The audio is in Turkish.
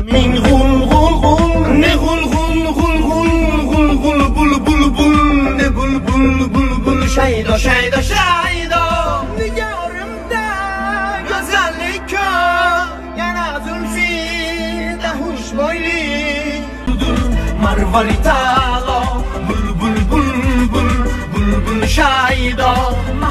Min gul gul gul, ne gul gul gul gul gul gul bul bul bul, ne bul bul bul bul. Şeyda şeyda şeyda, nigarımda güzellik kör, yana zülfi de hoş boylu. Marvaritalo, bul bul bul bul bul bul şeyda.